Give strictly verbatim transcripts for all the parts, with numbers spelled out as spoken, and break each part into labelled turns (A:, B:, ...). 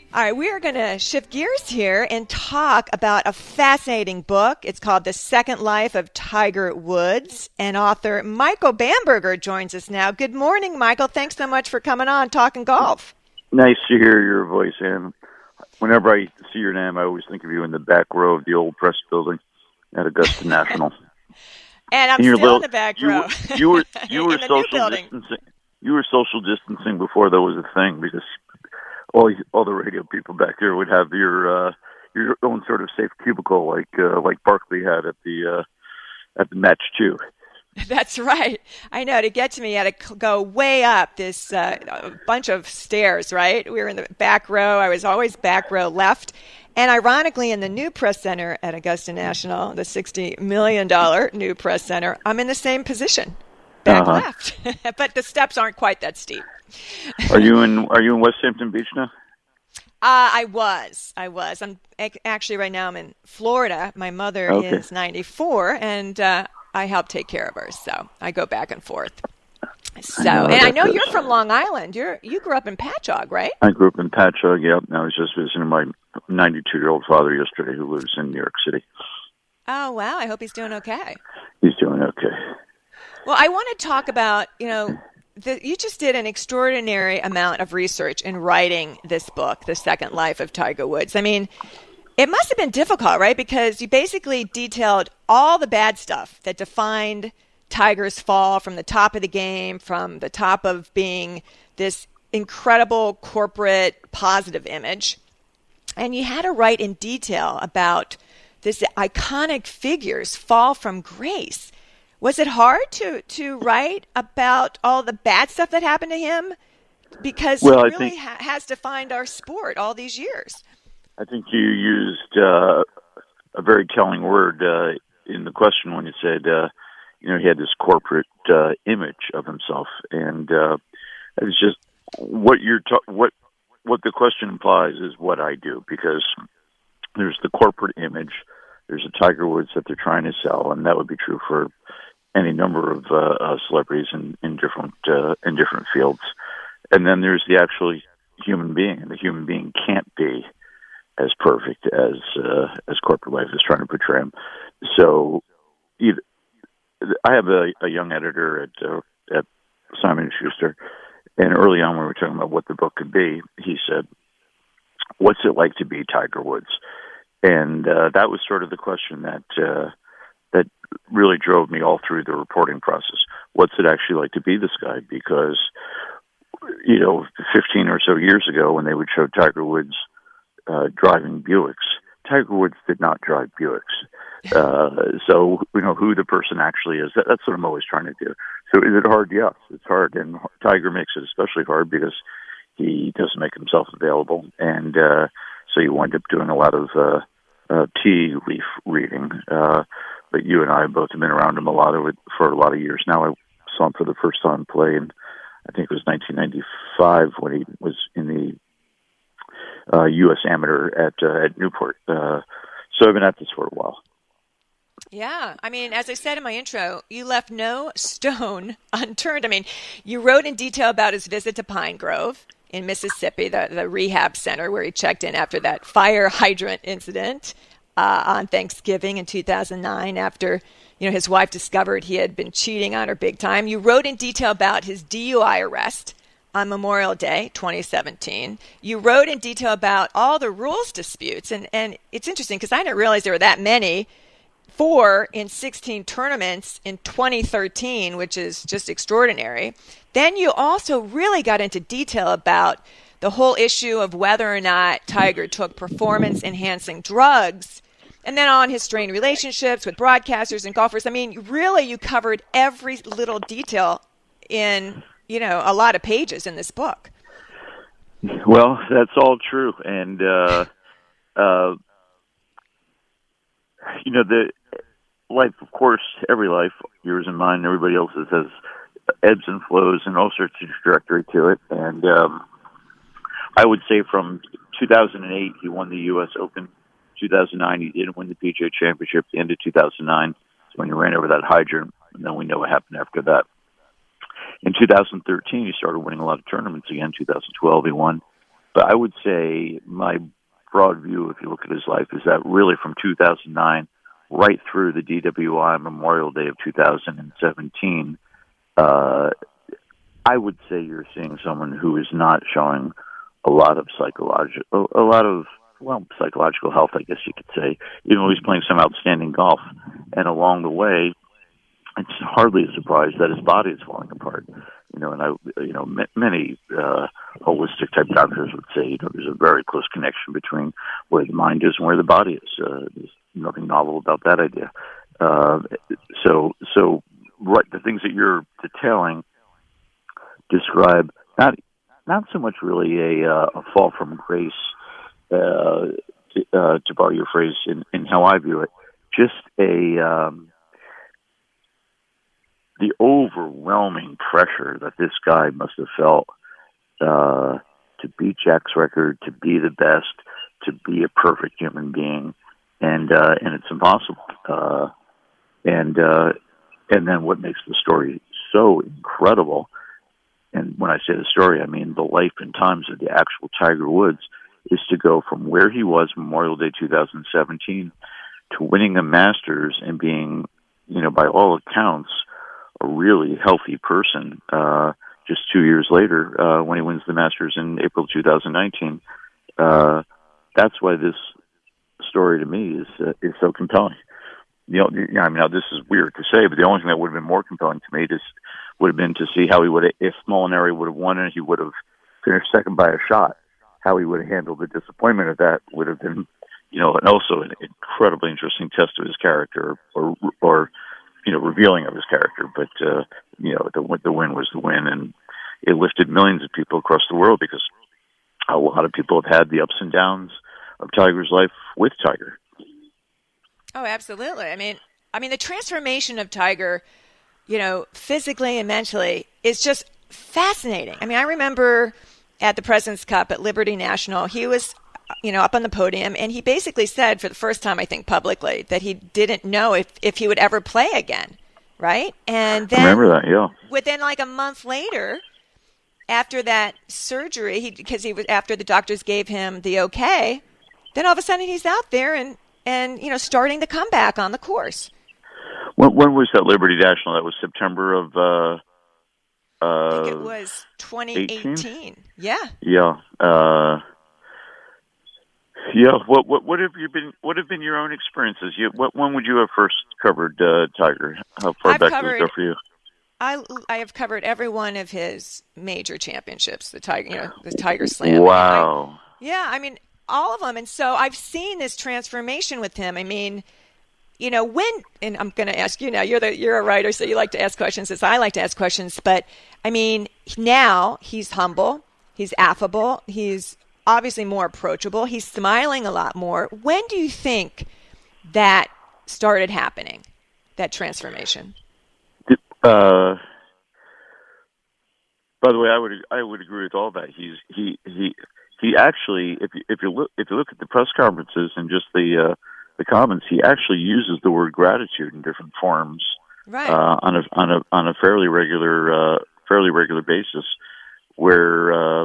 A: All right, we are going to shift gears here and talk about a fascinating book. It's called The Second Life of Tiger Woods, and author Michael Bamberger joins us now. Good morning, Michael. Thanks so much for coming on Talking Golf.
B: Nice to hear your voice, Ann. Whenever I see your name, I always think of you in the back row of the old press building at Augusta National.
A: And I'm
B: in
A: still
B: little,
A: in the back
B: you
A: row.
B: Were, you were you were
A: in the
B: social
A: new building.
B: distancing. You were social distancing before that was a thing, because all all the radio people back there would have your uh, your own sort of safe cubicle, like uh, like Barkley had at the uh, at the match too.
A: That's right. I know. To get to me, you had to go way up this uh, bunch of stairs, right? We were in the back row. I was always back row left. And ironically, in the new press center at Augusta National, the sixty million dollars new press center, I'm in the same position, back
B: uh-huh.
A: left. But the steps aren't quite that steep.
B: Are you in Are you in West Hampton Beach now?
A: Uh, I was. I was. I'm actually right now. I'm in Florida. My mother
B: okay.
A: is ninety-four, and uh, I help take care of her, so I go back and forth. So,
B: I
A: and I know
B: this.
A: you're from Long Island. You're you grew up in Patchogue, right?
B: I grew up in Patchogue. Yeah, I was just visiting my ninety-two-year-old father yesterday, who lives in New York City.
A: Oh wow! I hope he's doing okay.
B: He's doing okay.
A: Well, I want to talk about you know. The, you just did an extraordinary amount of research in writing this book, The Second Life of Tiger Woods. I mean, it must have been difficult, right? Because you basically detailed all the bad stuff that defined Tiger's fall from the top of the game, from the top of being this incredible corporate positive image. And you had to write in detail about this iconic figure's fall from grace. Was it hard to, to write about all the bad stuff that happened to him? Because
B: well,
A: he really
B: think,
A: ha- has defined our sport all these years.
B: I think you used uh, a very telling word uh, in the question when you said, uh, you know, he had this corporate uh, image of himself. And uh, it's just what you're ta- what what the question implies is what I do, because there's the corporate image, there's a Tiger Woods that they're trying to sell, and that would be true for any number of uh, uh, celebrities in, in different uh, in different fields. And then there's the actual human being, and the human being can't be as perfect as uh, as corporate life is trying to portray him. So, either, I have a, a young editor at uh, at Simon and Schuster, and early on when we were talking about what the book could be, he said, "What's it like to be Tiger Woods?" And uh, that was sort of the question that. Uh, that really drove me all through the reporting process. What's it actually like to be this guy? Because, you know, fifteen or so years ago when they would show Tiger Woods uh, driving Buicks, Tiger Woods did not drive Buicks. Uh, so, you know, who the person actually is, that, that's what I'm always trying to do. So is it hard? Yes, it's hard. And Tiger makes it especially hard because he doesn't make himself available. And uh, so you wind up doing a lot of uh, uh, tea leaf reading. Uh, But you and I both have been around him a lot of it for a lot of years now. I saw him for the first time play, and I think it was nineteen ninety-five when he was in the uh, U S Amateur at uh, at Newport. Uh, so I've been at this for a while.
A: Yeah. I mean, as I said in my intro, you left no stone unturned. I mean, you wrote in detail about his visit to Pine Grove in Mississippi, the, the rehab center where he checked in after that fire hydrant incident. Uh, on Thanksgiving in two thousand nine, after you know his wife discovered he had been cheating on her big time. You wrote in detail about his D U I arrest on Memorial Day twenty seventeen. You wrote in detail about all the rules disputes, and, and it's interesting because I didn't realize there were that many. Four in sixteen tournaments in twenty thirteen, which is just extraordinary. Then you also really got into detail about the whole issue of whether or not Tiger took performance-enhancing drugs, and then on his strained relationships with broadcasters and golfers. I mean, really, you covered every little detail in, you know, a lot of pages in this book.
B: Well, that's all true. And, uh, uh, you know, the life, of course, every life, yours and mine, everybody else's, has ebbs and flows and all sorts of trajectory to it. And, um, I would say from two thousand eight, he won the U S Open. two thousand nine, he didn't win the P G A Championship. The end of two thousand nine is when he ran over that hydrant, and then we know what happened after that. In two thousand thirteen, he started winning a lot of tournaments again. two thousand twelve, he won. but I would say my broad view, if you look at his life, is that really from two thousand nine right through the D W I Memorial Day of two thousand seventeen, uh, I would say you're seeing someone who is not showing a lot of psychological, a lot of, well, psychological health, I guess you could say, even though he's playing some outstanding golf. And along the way, it's hardly a surprise that his body is falling apart. You know, and I, you know, m- many uh, holistic type doctors would say, you know, there's a very close connection between where the mind is and where the body is. Uh, there's nothing novel about that idea. Uh, so, so right, the things that you're detailing describe not not so much really a, uh, a fall from grace, uh, to, uh, to borrow your phrase, in, in how I view it, just a um, the overwhelming pressure that this guy must have felt uh, to beat Jack's record, to be the best, to be a perfect human being, and uh, and it's impossible. Uh, and uh, and then what makes the story so incredible? And when I say the story, I mean the life and times of the actual Tiger Woods, is to go from where he was Memorial Day two thousand seventeen to winning the Masters and being, you know, by all accounts, a really healthy person uh, just two years later uh, when he wins the Masters in April two thousand nineteen. Uh, that's why this story to me is uh, is so compelling. You know, I mean, now this is weird to say, but the only thing that would have been more compelling to me is would have been to see how he would have, if Molinari would have won and he would have finished second by a shot, how he would have handled the disappointment of that would have been, you know, and also an incredibly interesting test of his character, or, or you know, revealing of his character. But, uh, you know, the, the win was the win, and it lifted millions of people across the world because a lot of people have had the ups and downs of Tiger's life with Tiger.
A: Oh, absolutely. I mean, I mean, the transformation of Tiger, you know, physically and mentally is just fascinating. I mean, I remember at the President's Cup at Liberty National, he was, you know, up on the podium, and he basically said for the first time, I think publicly, that he didn't know if, if he would ever play again, right? And then
B: I remember that, yeah.
A: Within like a month later, after that surgery, he because he was after the doctors gave him the okay, then all of a sudden he's out there and, and you know, starting the comeback on the course.
B: When, when was that Liberty National? That was September of... Uh, uh,
A: I think it was twenty eighteen. eighteen? Yeah.
B: Yeah. Uh, yeah. What what what have you been? What have been your own experiences? You, what when would you have first covered uh, Tiger? How far
A: I've
B: back
A: covered,
B: does it go for you?
A: I I have covered every one of his major championships. The Tiger, you know, the Tiger Slam.
B: Wow.
A: I mean, I, yeah, I mean all of them, and so I've seen this transformation with him. I mean, you know, when, and I'm going to ask you now, you're the, you're a writer, so you like to ask questions as I like to ask questions. But I mean, now he's humble, he's affable, he's obviously more approachable, he's smiling a lot more. When do you think that started happening, that transformation?
B: Uh, by the way, I would, I would agree with all that. He's, he, he, he actually, if you, if you look, if you look at the press conferences and just the, uh, the comments, he actually uses the word gratitude in different forms,
A: right.
B: uh, on a on a on a fairly regular uh, fairly regular basis, where uh,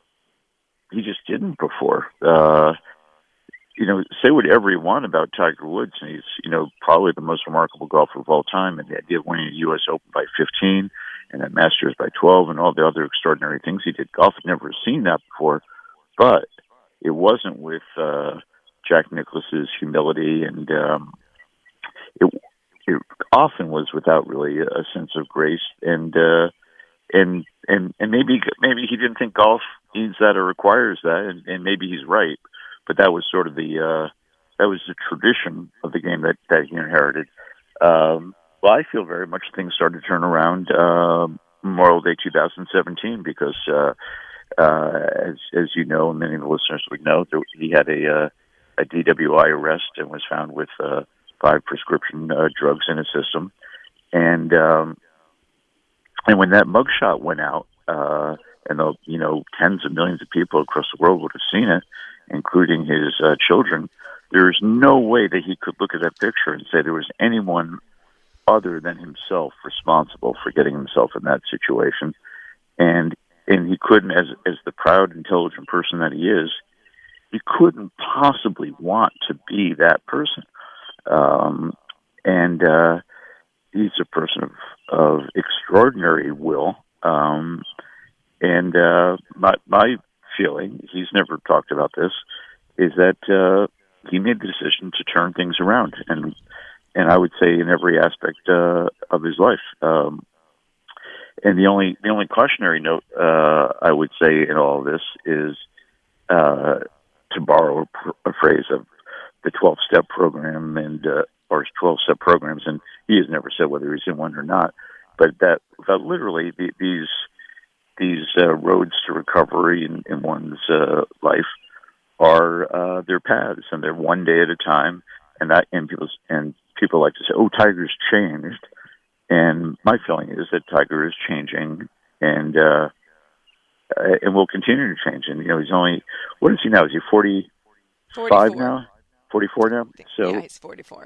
B: he just didn't before. Uh, you know, say whatever you want about Tiger Woods, and he's you know probably the most remarkable golfer of all time, and the idea of winning the U S Open by fifteen and that Masters by twelve, and all the other extraordinary things he did. Golf had never seen that before, but it wasn't with. Uh, Jack Nicklaus's humility, and um, it, it often was without really a sense of grace, and uh, and and and maybe maybe he didn't think golf needs that or requires that, and, and maybe he's right, but that was sort of the uh, that was the tradition of the game that that he inherited. Um, well, I feel very much things started to turn around uh, Memorial Day two thousand seventeen because, uh, uh, as as you know, and many of the listeners would know, there, he had a uh, a D W I arrest and was found with uh, five prescription uh, drugs in his system. And um, and when that mugshot went out, uh, and the, you know tens of millions of people across the world would have seen it, including his uh, children, there is no way that he could look at that picture and say there was anyone other than himself responsible for getting himself in that situation. And and he couldn't, as as the proud, intelligent person that he is, he couldn't possibly want to be that person. Um, and uh, he's a person of, of extraordinary will. Um, and uh, my my feeling, he's never talked about this, is that uh, he made the decision to turn things around, and and I would say in every aspect uh, of his life. Um, and the only the only cautionary note uh, I would say in all of this is, uh, to borrow a, pr- a phrase of the twelve-step program and uh, or his twelve-step programs, and he has never said whether he's in one or not, but that, that literally the, these these uh, roads to recovery in, in one's uh, life are uh, their paths, and they're one day at a time. And that and people and people like to say, "Oh, Tiger's changed," and my feeling is that Tiger is changing, and uh, and will continue to change. And you know, he's only what is he now? Is he forty-five now? Forty-four now. So
A: yeah, he's forty-four.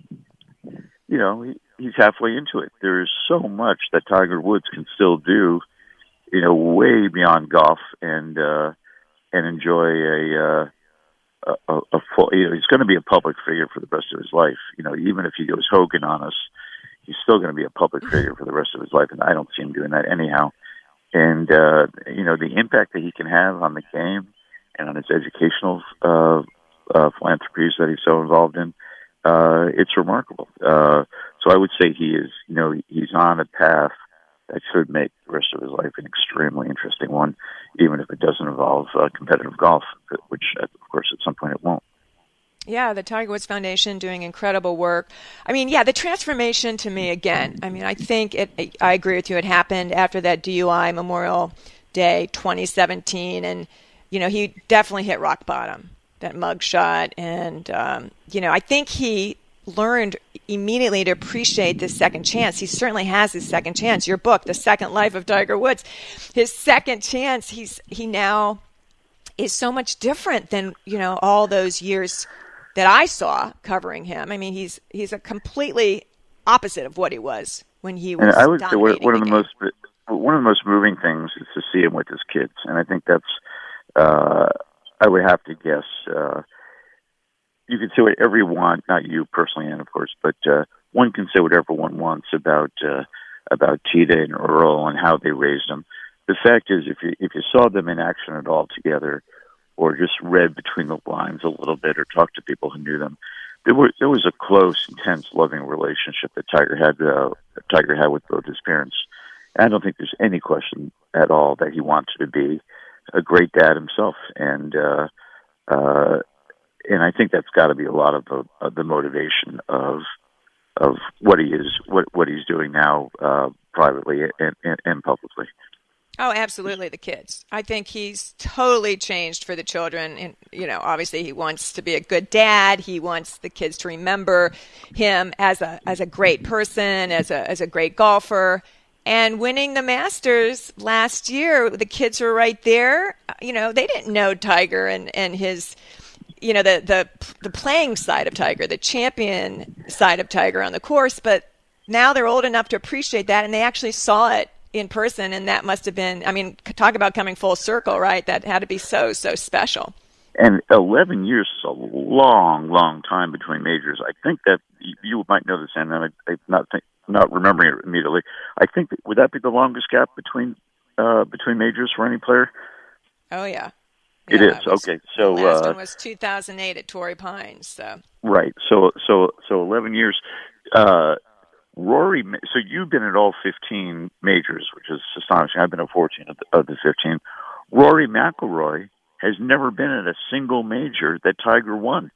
B: You know, he, he's halfway into it. There is so much that Tiger Woods can still do, you know, way beyond golf, and uh, and enjoy a. Uh, A, a, a full, you know, he's going to be a public figure for the rest of his life. You know, even if he goes Hogan on us, he's still going to be a public figure for the rest of his life, and I don't see him doing that anyhow. And uh, you know, the impact that he can have on the game and on his educational uh, uh, philanthropies that he's so involved in, uh, it's remarkable. Uh, so I would say he is, you know, he's on a path that should make the rest of his life an extremely interesting one, even if it doesn't involve uh, competitive golf, which, of course, at some point it won't.
A: Yeah, the Tiger Woods Foundation doing incredible work. I mean, yeah, the transformation to me, again, I mean, I think it, I agree with you, it happened after that D U I Memorial Day twenty seventeen, and, you know, he definitely hit rock bottom, that mugshot, and, um, you know, I think he learned immediately to appreciate this second chance. He certainly has his second chance. Your book, The Second Life of Tiger Woods, his second chance, he's he now is so much different than, you know, all those years that I saw covering him. I mean, he's he's a completely opposite of what he was when he was.
B: And I would say one of the,
A: the
B: most one of the most moving things is to see him with his kids, and I think that's uh, I would have to guess. Uh, You can say whatever you want, not you personally, Ann, of course, but uh, one can say whatever one wants about uh, about Tita and Earl and how they raised them. The fact is, if you if you saw them in action at all together, or just read between the lines a little bit, or talked to people who knew them, there were there was a close, intense, loving relationship that Tiger had uh, Tiger had with both his parents. And I don't think there's any question at all that he wanted to be a great dad himself, and. Uh, uh, And I think that's got to be a lot of the, of the motivation of of what he is, what what he's doing now, uh, privately and, and, and publicly.
A: Oh, absolutely, the kids. I think he's totally changed for the children. And, you know, obviously he wants to be a good dad. He wants the kids to remember him as a as a great person, as a as a great golfer. And winning the Masters last year, the kids were right there. You know, they didn't know Tiger and, and his, you know, the, the the playing side of Tiger, the champion side of Tiger on the course, but now they're old enough to appreciate that, and they actually saw it in person, and that must have been, I mean, talk about coming full circle, right? That had to be so, so special.
B: And eleven years is a long, long time between majors. I think that you might know this, and I'm not think, not remembering it immediately. I think, that, would that be the longest gap between uh, between majors for any player?
A: Oh, yeah.
B: It
A: yeah,
B: is.
A: it was,
B: Okay. So
A: the last
B: uh,
A: one was two thousand eight at Torrey Pines. So.
B: Right. So so so eleven years. Uh, Rory. So you've been at all fifteen majors, which is astonishing. I've been at fourteen of the, of the fifteen. Rory McIlroy has never been at a single major that Tiger won.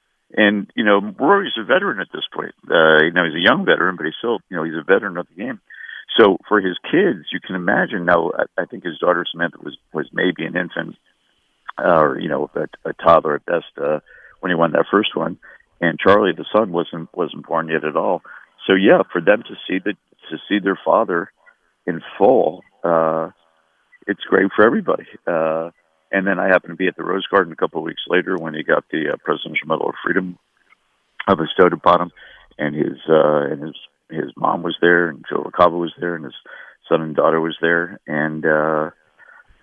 B: And you know, Rory's a veteran at this point. Uh, you know, he's a young veteran, but he's still, you know, he's a veteran of the game. So for his kids, you can imagine. Now, I, I think his daughter Samantha was was maybe an infant. Uh, or you know, a, a toddler at best uh, when he won that first one, and Charlie, the son, wasn't wasn't born yet at all. So yeah, for them to see the to see their father in full, uh, it's great for everybody. Uh, and then I happened to be at the Rose Garden a couple of weeks later when he got the uh, Presidential Medal of Freedom uh, bestowed upon him, and his uh, and his his mom was there, and Joe LaCava was there, and his son and daughter was there, and. Uh,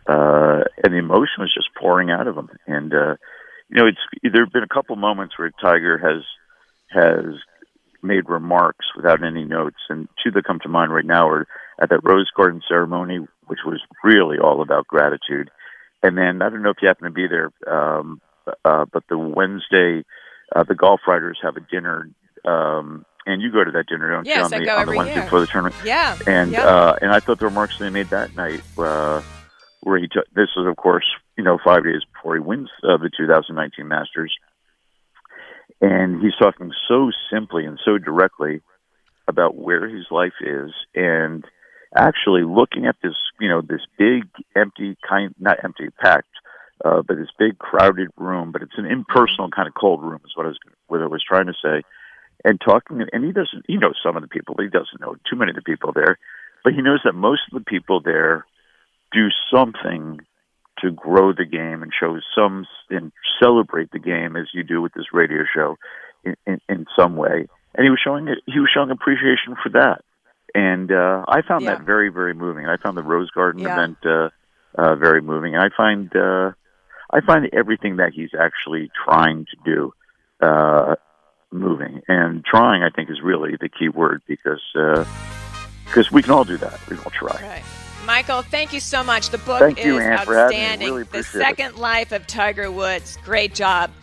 B: uh, and the emotion was just pouring out of him. And uh, you know, it's there have been a couple moments where Tiger has has made remarks without any notes, and two that come to mind right now are at that Rose Garden ceremony, which was really all about gratitude. And then I don't know if you happen to be there, um, uh, but the Wednesday, uh, the golf writers have a dinner, um, and you go to that dinner, don't
A: yes,
B: you? On
A: I
B: the,
A: go
B: on
A: every
B: the Wednesday
A: year.
B: before the tournament.
A: Yeah,
B: and
A: yep.
B: uh, and I thought the remarks they made that night, uh, where he took this was of course you know five days before he wins uh, the two thousand nineteen Masters, and he's talking so simply and so directly about where his life is, and actually looking at this, you know, this big, empty, kind, not empty, packed, uh, but this big, crowded room, but it's an impersonal kind of cold room is what I was, what I was trying to say. And talking, and he doesn't, he knows some of the people, but he doesn't know too many of the people there, but he knows that most of the people there do something to grow the game and show some, and celebrate the game as you do with this radio show in, in, in some way. And he was showing it, he was showing appreciation for that. And uh, I found
A: yeah.
B: that very, very moving. I found the Rose Garden
A: yeah.
B: event uh, uh, very moving. And I find uh, I find everything that he's actually trying to do uh, moving. And trying, I think, is really the key word because uh, because we can all do that. We can all try.
A: Right. Michael, thank you so much. The book
B: thank
A: is
B: you, Ann,
A: outstanding.
B: really
A: The Second
B: it.
A: Life of Tiger Woods. Great job.